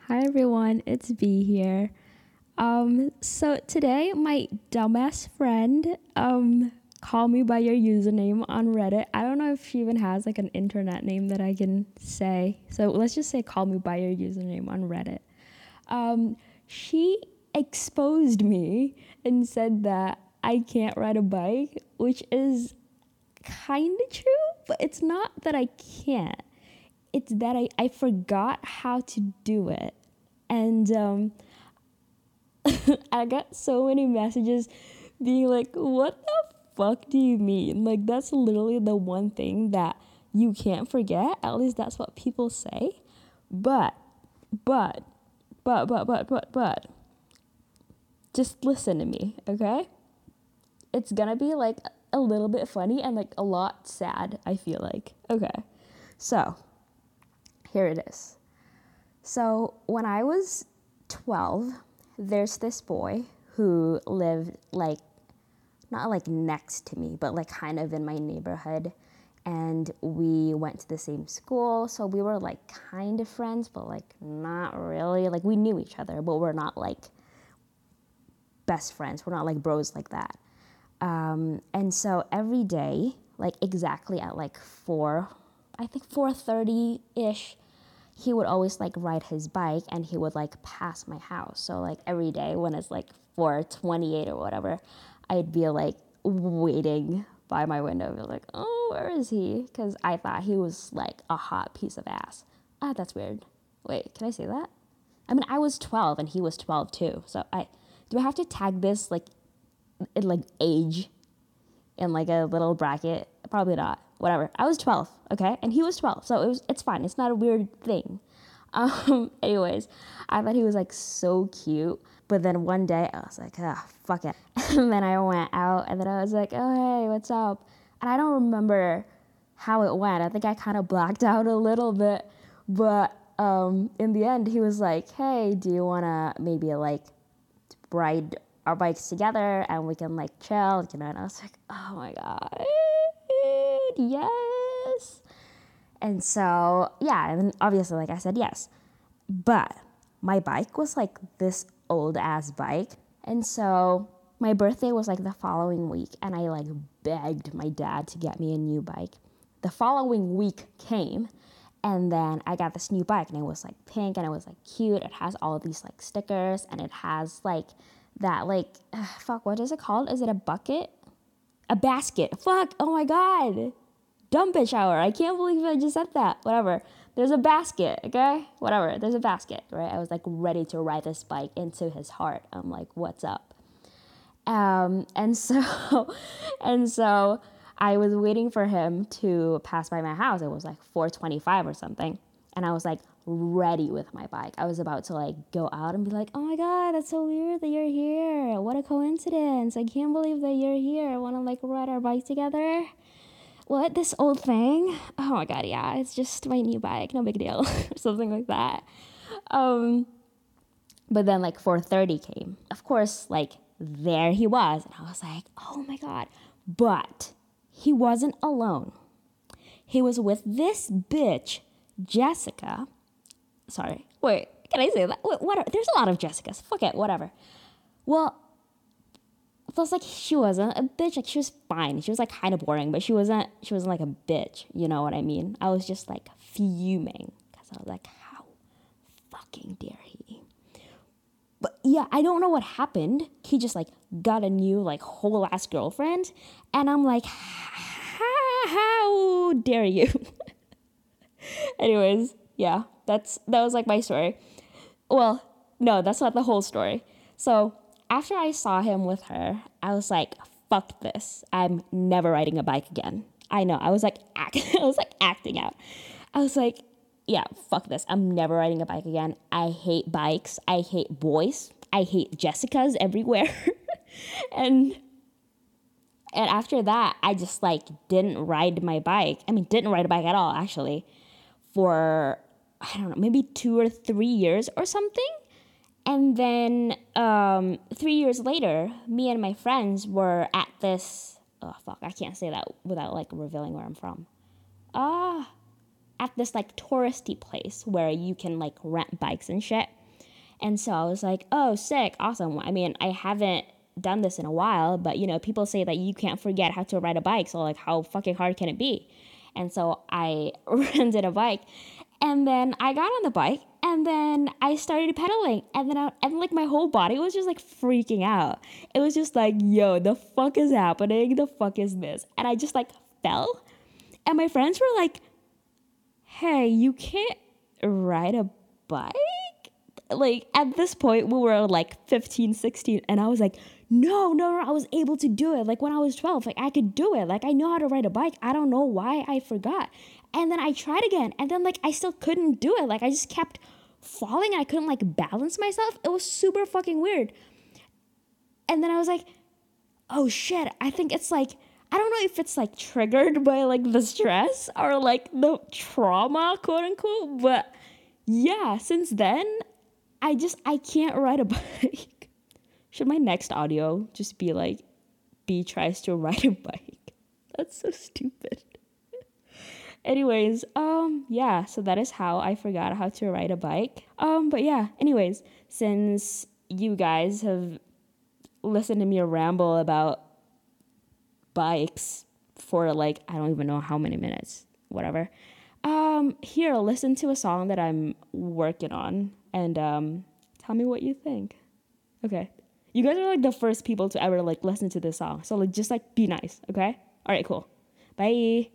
Hi everyone, it's B here. So today my dumbass friend called me by your username on Reddit. I don't know if she even has like an internet name that I can say. So let's just say call me by your username on Reddit. She exposed me and said that I can't ride a bike, which is kind of true, but it's not that I can't. It's that I forgot how to do it. And I got so many messages being like, what the fuck do you mean? Like, that's literally the one thing that you can't forget. At least that's what people say. But, but, but, just listen to me, okay? It's gonna be like a little bit funny and like a lot sad, I feel like. Okay, so here it is. So when I was 12, there's this boy who lived like, not like next to me, but like kind of in my neighborhood. And we went to the same school. So we were like kind of friends, but like not really. Like we knew each other, but we're not like best friends. We're not like bros like that. And so every day, like exactly at like 4:30-ish, he would always like ride his bike and he would like pass my house. So like every day when it's like 4:28 or whatever, I'd be like waiting by my window, be like, oh, where is he? Because I thought he was like a hot piece of ass. Ah, that's weird. Wait, can I say that? I mean, I was 12 and he was 12 too. So do I have to tag this like in like age in like a little bracket? Probably not. Whatever. I was 12, okay? And he was 12. So it's fine. It's not a weird thing. Anyways, I thought he was like so cute. But then one day I was like, ah, fuck it. And then I went out and then I was like, oh, hey, what's up? And I don't remember how it went. I think I kind of blacked out a little bit. But in the end, he was like, hey, do you want to maybe like ride our bikes together and we can like chill, you know? And I was like, oh my God, yes. And so, yeah, and obviously, like I said, yes. But my bike was like this old ass bike. And so my birthday was like the following week, and I like begged my dad to get me a new bike. The following week came, and then I got this new bike, and it was like pink, and it was like cute. It has all of these like stickers, and it has like that like, fuck, what is it called? Is it a bucket? A basket. Fuck, oh my God. Dumb bitch hour. I can't believe I just said that. Whatever. There's a basket, okay? Whatever. There's a basket, right? I was like ready to ride this bike into his heart. I'm like, what's up? And so, and so I was waiting for him to pass by my house. It was like 4:25 or something. And I was like ready with my bike. I was about to like go out and be like, oh my God, that's so weird that you're here. What a coincidence. I can't believe that you're here. I want to like ride our bike together. What, this old thing? Oh my God, yeah, it's just my new bike, no big deal, or something like that. But then like 4:30 came. Of course, like there he was, and I was like, oh my God. But he wasn't alone. He was with this bitch, Jessica. Sorry, wait, can I say that? What? There's a lot of Jessicas. Fuck it, whatever. Well, plus like she wasn't a bitch. Like she was fine. She was like kind of boring, but she wasn't. She wasn't like a bitch. You know what I mean? I was just like fuming because I was like, how fucking dare he? But yeah, I don't know what happened. He just like got a new like whole ass girlfriend, and I'm like, how dare you? Anyways, yeah, that was like my story. Well, no, that's not the whole story. So after I saw him with her, I was like, fuck this. I'm never riding a bike again. I know. I was like, I was like acting out. I was like, yeah, fuck this. I'm never riding a bike again. I hate bikes. I hate boys. I hate Jessicas everywhere. and and after that, I just like didn't ride my bike. I mean, didn't ride a bike at all, actually, for, I don't know, maybe 2 or 3 years or something. And then 3 years later, me and my friends were at this. Oh fuck! I can't say that without like revealing where I'm from. Ah, at this like touristy place where you can like rent bikes and shit. And so I was like, oh, sick, awesome. I mean, I haven't done this in a while, but you know, people say that you can't forget how to ride a bike. So like, how fucking hard can it be? And so I rented a bike, and then I got on the bike, and then I started pedaling, and then like my whole body was just like freaking out. It was just like, yo, the fuck is happening? The fuck is this? And I just like fell, and my friends were like, hey, you can't ride a bike? Like at this point we were like 15, 16, and I was like, no, I was able to do it. Like when I was 12, like I could do it. Like I know how to ride a bike. I don't know why I forgot. And then I tried again, and then like I still couldn't do it. Like I just kept falling, and I couldn't like balance myself. It was super fucking weird. And then I was like, oh shit, I think it's like, I don't know if it's like triggered by like the stress or like the trauma, quote unquote, but yeah, since then I can't ride a bike. Should my next audio just be like, B tries to ride a bike? That's so stupid. Anyways, yeah, so that is how I forgot how to ride a bike. But yeah, anyways, since you guys have listened to me ramble about bikes for like, I don't even know how many minutes, whatever. Here, listen to a song that I'm working on, and tell me what you think. Okay. You guys are like the first people to ever like listen to this song. So like just like be nice, okay? All right, cool. Bye.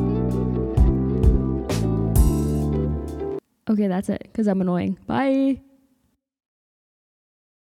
Okay, that's it, because I'm annoying. Bye.